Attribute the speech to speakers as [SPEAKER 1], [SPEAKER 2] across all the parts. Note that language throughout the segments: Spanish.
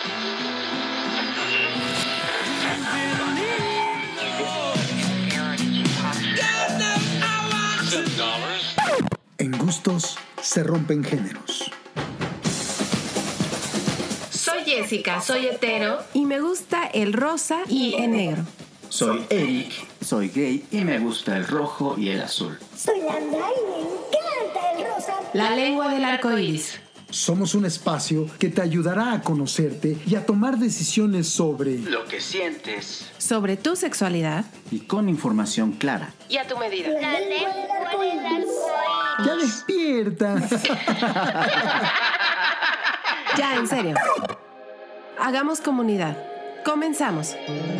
[SPEAKER 1] En gustos se rompen géneros.
[SPEAKER 2] Soy Jessica, soy hetero y me gusta el rosa y el negro.
[SPEAKER 3] Soy Eric, soy gay y me gusta el rojo y el azul.
[SPEAKER 4] Soy Lambda y me encanta el rosa.
[SPEAKER 2] La lengua del arco iris.
[SPEAKER 1] Somos un espacio que te ayudará a conocerte y a tomar decisiones sobre
[SPEAKER 3] lo que sientes
[SPEAKER 2] sobre tu sexualidad
[SPEAKER 3] y con información clara.
[SPEAKER 2] y a tu medida.
[SPEAKER 4] La lengua del arco iris.
[SPEAKER 1] ¡Ya despierta!
[SPEAKER 2] Ya, en serio. Hagamos comunidad. Comenzamos.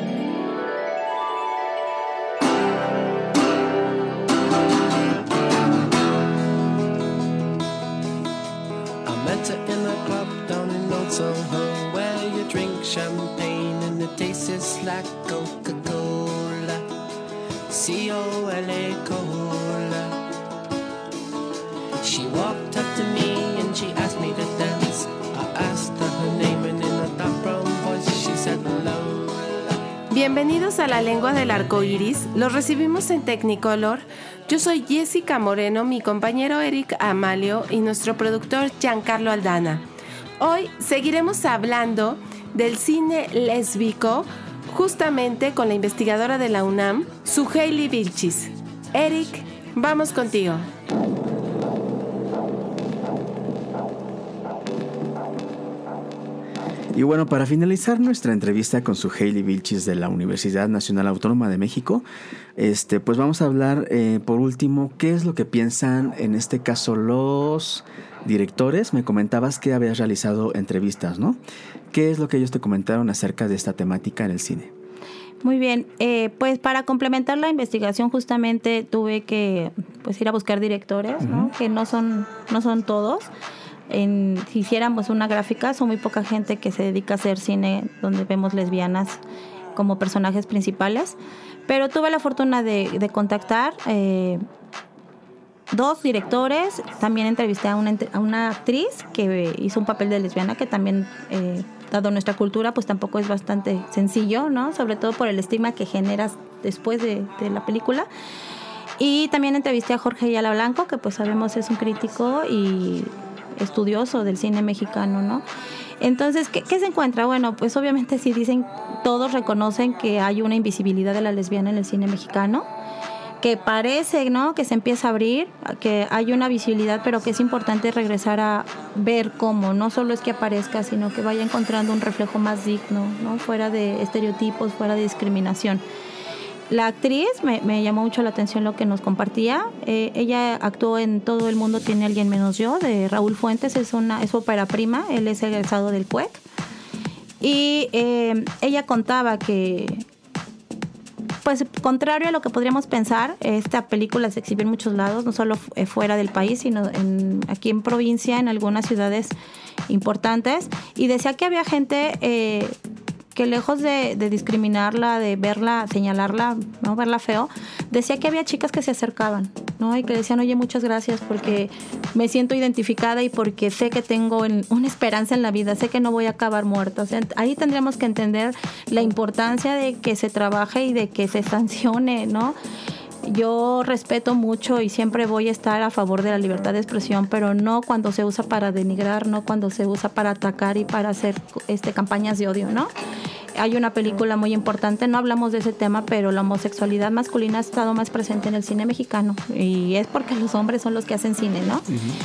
[SPEAKER 5] Met her in a club down in Old Soho, where you drink champagne and it tastes like Coca-Cola, C-O-L-A Cola. She walked up to me and she asked me to dance. I asked her her name and in a dark brown voice she said hello.
[SPEAKER 2] Bienvenidos a La Lengua del Arco Iris. Los recibimos en Technicolor. Yo soy Jessica Moreno, mi compañero Eric Amalio y nuestro productor Giancarlo Aldana. Hoy seguiremos hablando del cine lésbico, justamente con la investigadora de la UNAM, Suheili Vilchis. Eric, vamos contigo.
[SPEAKER 3] Y bueno, para finalizar nuestra entrevista con Suheili Vilchis de la Universidad Nacional Autónoma de México, pues vamos a hablar por último qué es lo que piensan en este caso los directores. Me comentabas que habías realizado entrevistas, ¿no? ¿Qué es lo que ellos te comentaron acerca de esta temática en el cine?
[SPEAKER 6] Muy bien, pues para complementar la investigación justamente tuve que pues ir a buscar directores, ¿no? Que no son todos. Si hiciéramos una gráfica, son muy poca gente que se dedica a hacer cine donde vemos lesbianas como personajes principales, pero tuve la fortuna de contactar dos directores. También entrevisté a una actriz que hizo un papel de lesbiana, que también dado nuestra cultura pues tampoco es bastante sencillo, ¿no? Sobre todo por el estigma que generas después de la película. Y también entrevisté a Jorge Ayala Blanco, que pues sabemos es un crítico y estudioso del cine mexicano, ¿no? Entonces, ¿qué se encuentra? Bueno, pues obviamente sí dicen, todos reconocen que hay una invisibilidad de la lesbiana en el cine mexicano, que parece, ¿no?, que se empieza a abrir, que hay una visibilidad, pero que es importante regresar a ver cómo, no solo es que aparezca, sino que vaya encontrando un reflejo más digno, ¿no?, fuera de estereotipos, fuera de discriminación. La actriz me llamó mucho la atención lo que nos compartía. Ella actuó en Todo el mundo tiene a alguien menos yo, de Raúl Fuentes. Es ópera prima. Él es egresado del CUEC. Y ella contaba que, pues, contrario a lo que podríamos pensar, esta película se exhibe en muchos lados, no solo fuera del país, sino aquí en provincia, en algunas ciudades importantes. Y decía que había gente que lejos de discriminarla, de verla, señalarla, no verla feo, decía que había chicas que se acercaban, ¿no? Y que decían, oye, muchas gracias porque me siento identificada y porque sé que tengo una esperanza en la vida, sé que no voy a acabar muerta. O sea, ahí tendríamos que entender la importancia de que se trabaje y de que se sancione, ¿no? Yo respeto mucho y siempre voy a estar a favor de la libertad de expresión, pero no cuando se usa para denigrar, no cuando se usa para atacar y para hacer campañas de odio, ¿no? Hay una película muy importante, no hablamos de ese tema, pero la homosexualidad masculina ha estado más presente en el cine mexicano y es porque los hombres son los que hacen cine, ¿no?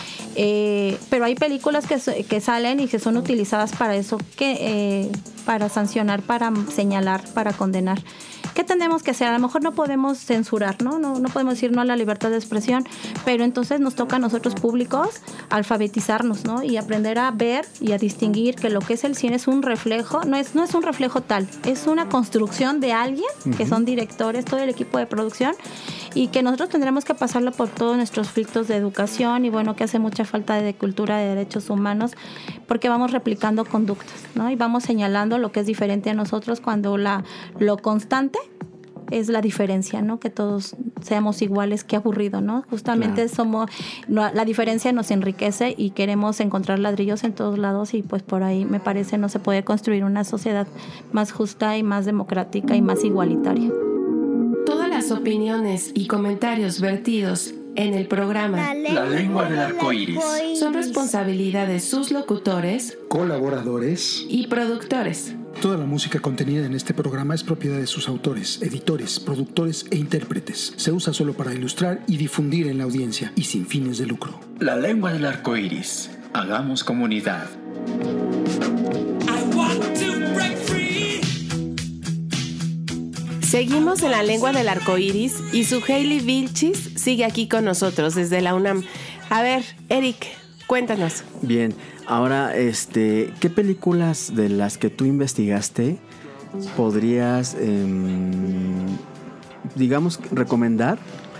[SPEAKER 6] Pero hay películas que salen y que son utilizadas para eso, para sancionar, para señalar, para condenar. ¿Qué tenemos que hacer? A lo mejor no podemos censurar, ¿no? No podemos decir no a la libertad de expresión, pero entonces nos toca a nosotros públicos alfabetizarnos, ¿no? Y aprender a ver y a distinguir que lo que es el cine es un reflejo, no es un reflejo tal, es una construcción de alguien, que son directores, todo el equipo de producción, y que nosotros tendremos que pasarlo por todos nuestros filtros de educación y bueno, que hace mucha falta de cultura de derechos humanos, porque vamos replicando conductas, ¿no? Y vamos señalando lo que es diferente a nosotros cuando lo constante es la diferencia, ¿no? Que todos seamos iguales, qué aburrido, ¿no? Justamente la diferencia nos enriquece y queremos encontrar ladrillos en todos lados y pues por ahí me parece no se puede construir una sociedad más justa y más democrática y más igualitaria.
[SPEAKER 2] Todas las opiniones y comentarios vertidos en el programa
[SPEAKER 1] La lengua del arco iris
[SPEAKER 2] son responsabilidad de sus locutores,
[SPEAKER 1] colaboradores
[SPEAKER 2] y productores.
[SPEAKER 1] Toda la música contenida en este programa es propiedad de sus autores, editores, productores e intérpretes. Se usa solo para ilustrar y difundir en la audiencia y sin fines de lucro.
[SPEAKER 7] La lengua del arco iris. Hagamos comunidad.
[SPEAKER 2] Seguimos en la lengua del arco iris y su Hailey Vilchis sigue aquí con nosotros desde la UNAM. A ver, Eric, cuéntanos.
[SPEAKER 3] Bien, ahora, ¿qué películas de las que tú investigaste podrías, digamos, recomendar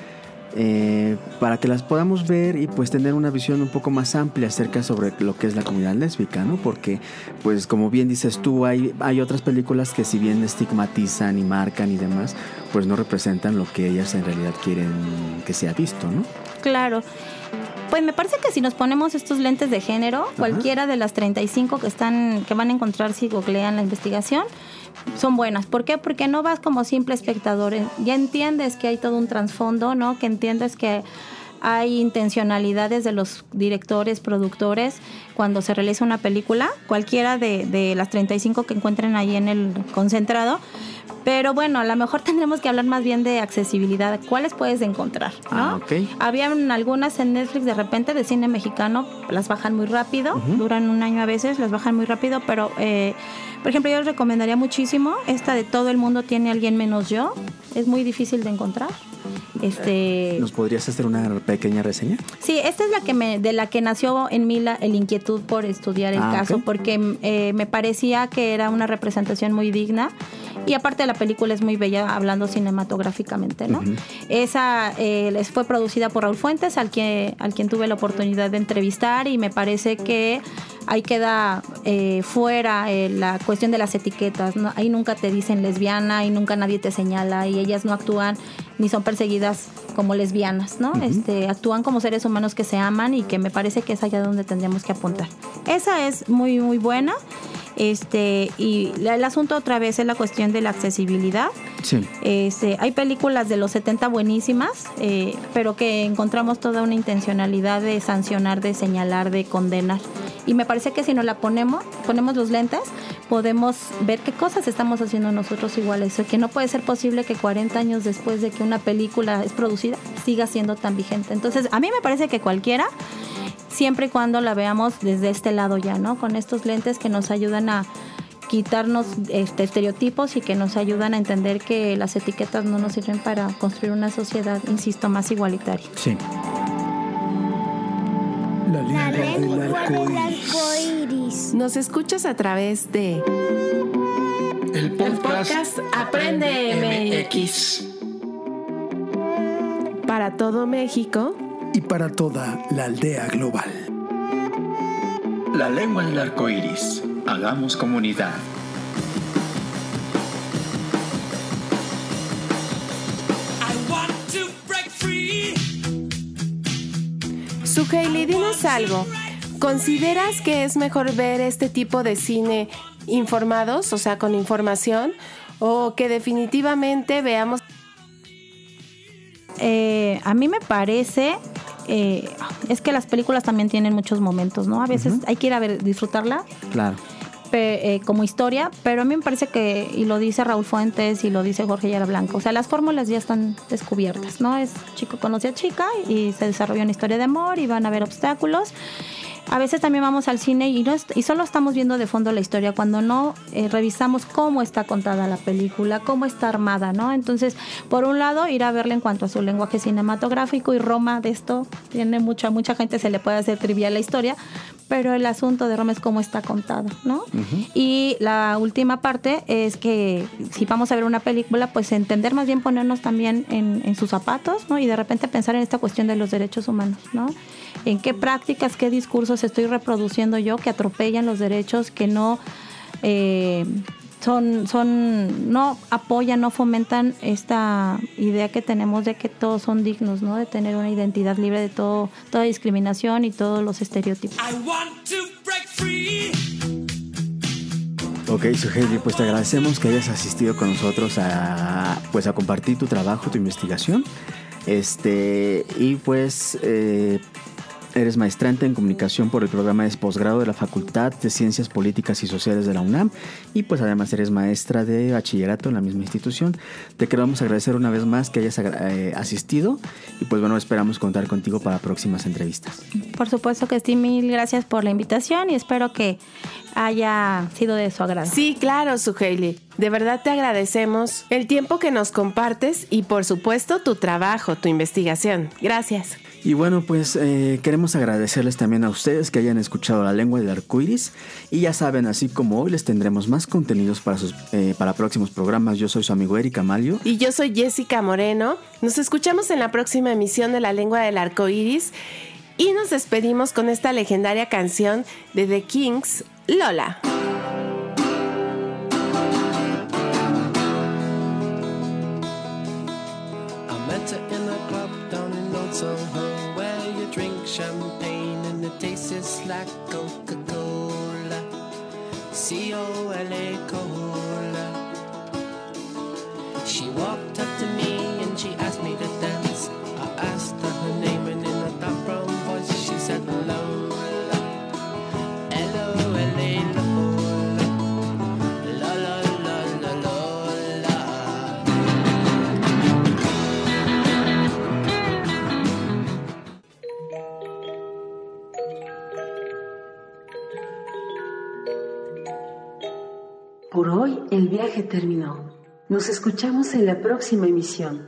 [SPEAKER 3] para que las podamos ver y pues tener una visión un poco más amplia acerca sobre lo que es la comunidad lésbica, ¿no? Porque, pues como bien dices tú, hay otras películas que si bien estigmatizan y marcan y demás, pues no representan lo que ellas en realidad quieren que sea visto, ¿no?
[SPEAKER 6] Claro. Pues me parece que si nos ponemos estos lentes de género, cualquiera de las 35 que van a encontrar si googlean la investigación, son buenas. ¿Por qué? Porque no vas como simple espectador. Ya entiendes que hay todo un trasfondo, ¿no? Que entiendes que hay intencionalidades de los directores, productores, cuando se realiza una película, cualquiera de las 35 que encuentren ahí en el concentrado. Pero bueno, a lo mejor tendremos que hablar más bien de accesibilidad. ¿Cuáles puedes encontrar? ¿No?
[SPEAKER 3] Okay.
[SPEAKER 6] Habían algunas en Netflix de repente de cine mexicano, las bajan muy rápido, duran un año a veces, las bajan muy rápido, pero por ejemplo yo les recomendaría muchísimo esta de Todo el mundo tiene a alguien menos yo. Es muy difícil de encontrar.
[SPEAKER 3] ¿Nos podrías hacer una pequeña reseña?
[SPEAKER 6] Sí, esta es de la que nació en mí el inquietud por estudiar el caso, porque me parecía que era una representación muy digna y aparte la película es muy bella hablando cinematográficamente, ¿no? Esa fue producida por Raúl Fuentes, al quien tuve la oportunidad de entrevistar, y me parece que ahí queda fuera la cuestión de las etiquetas, ¿no? Ahí nunca te dicen lesbiana, ahí nunca nadie te señala y ellas no actúan ni son perseguidas como lesbianas, ¿no? Actúan como seres humanos que se aman y que me parece que es allá donde tendríamos que apuntar. Esa es muy, muy buena. Y el asunto otra vez es la cuestión de la accesibilidad.
[SPEAKER 3] Sí.
[SPEAKER 6] Hay películas de los 70 buenísimas, pero que encontramos toda una intencionalidad de sancionar, de señalar, de condenar. Y me parece que si nos la ponemos los lentes, podemos ver qué cosas estamos haciendo nosotros iguales. Que no puede ser posible que 40 años después de que una película es producida siga siendo tan vigente. Entonces, a mí me parece que cualquiera, siempre y cuando la veamos desde este lado ya, ¿no? Con estos lentes que nos ayudan a quitarnos estereotipos y que nos ayudan a entender que las etiquetas no nos sirven para construir una sociedad, insisto, más igualitaria.
[SPEAKER 3] Sí.
[SPEAKER 4] La lengua del arco iris.
[SPEAKER 2] Nos escuchas a través de
[SPEAKER 1] El podcast
[SPEAKER 2] Aprende MX. Para todo México
[SPEAKER 1] y para toda la aldea global.
[SPEAKER 7] La lengua del arco iris. Hagamos comunidad.
[SPEAKER 2] Su Hailey, dinos algo. ¿Consideras que es mejor ver este tipo de cine informados, o sea, con información, o que definitivamente veamos?
[SPEAKER 6] A mí me parece, es que las películas también tienen muchos momentos, ¿no? A veces hay que ir a ver, disfrutarla.
[SPEAKER 3] Claro.
[SPEAKER 6] Como historia, pero a mí me parece que, y lo dice Raúl Fuentes y lo dice Jorge Ayala Blanco, o sea, las fórmulas ya están descubiertas, ¿no? Es chico conoce a chica y se desarrolla una historia de amor y van a haber obstáculos. A veces también vamos al cine y solo estamos viendo de fondo la historia cuando no revisamos cómo está contada la película, cómo está armada, ¿no? Entonces, por un lado, ir a verla en cuanto a su lenguaje cinematográfico, y Roma de esto tiene mucha gente se le puede hacer trivial la historia, pero el asunto de Roma es cómo está contada, ¿no? Y la última parte es que si vamos a ver una película, pues entender, más bien ponernos también en sus zapatos, ¿no? Y de repente pensar en esta cuestión de los derechos humanos, ¿no? En qué prácticas, qué discursos estoy reproduciendo yo que atropellan los derechos, que no no apoyan, no fomentan esta idea que tenemos de que todos son dignos, ¿no? De tener una identidad libre de toda discriminación y todos los estereotipos.
[SPEAKER 3] Ok, Suheili, pues te agradecemos que hayas asistido con nosotros a compartir tu trabajo, tu investigación. Y pues eres maestrante en comunicación por el programa de posgrado de la Facultad de Ciencias Políticas y Sociales de la UNAM, y pues además eres maestra de bachillerato en la misma institución. Te queremos agradecer una vez más que hayas asistido, y pues bueno, esperamos contar contigo para próximas entrevistas.
[SPEAKER 6] Por supuesto que sí, mil gracias por la invitación y espero que haya sido de su agrado.
[SPEAKER 2] Sí, claro, Suheili. De verdad te agradecemos el tiempo que nos compartes y por supuesto tu trabajo, tu investigación. Gracias.
[SPEAKER 3] Y bueno, pues queremos agradecerles también a ustedes que hayan escuchado La Lengua del Arcoíris, y ya saben, así como hoy les tendremos más contenidos para próximos programas. Yo soy su amigo Eric Amalio.
[SPEAKER 2] Y yo soy Jessica Moreno. Nos escuchamos en la próxima emisión de La Lengua del Arcoíris y nos despedimos con esta legendaria canción de The Kings, Lola.
[SPEAKER 5] Soho, where you drink champagne and it tastes like Coca-Cola, C-O-L-A, cola. She walked up to me and she asked me to dance. I asked her her name and in a dark brown voice she said Lola, L-O-L-A, Lola, la la la la Lola.
[SPEAKER 8] Por hoy el viaje terminó. Nos escuchamos en la próxima emisión.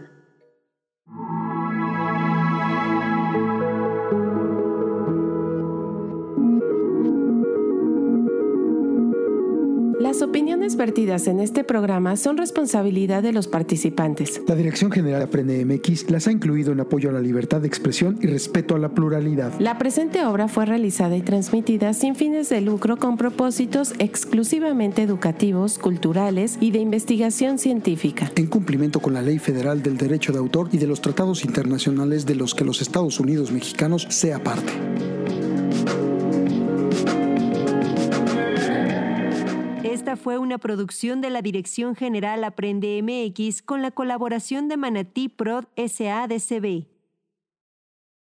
[SPEAKER 2] Las opiniones vertidas en este programa son responsabilidad de los participantes.
[SPEAKER 1] La Dirección General Aprende MX las ha incluido en apoyo a la libertad de expresión y respeto a la pluralidad.
[SPEAKER 2] La presente obra fue realizada y transmitida sin fines de lucro con propósitos exclusivamente educativos, culturales y de investigación científica.
[SPEAKER 1] En cumplimiento con la Ley Federal del Derecho de Autor y de los tratados internacionales de los que los Estados Unidos mexicanos sea parte.
[SPEAKER 9] Esta fue una producción de la Dirección General Aprende MX con la colaboración de Manatí Prod S.A.D.C.B.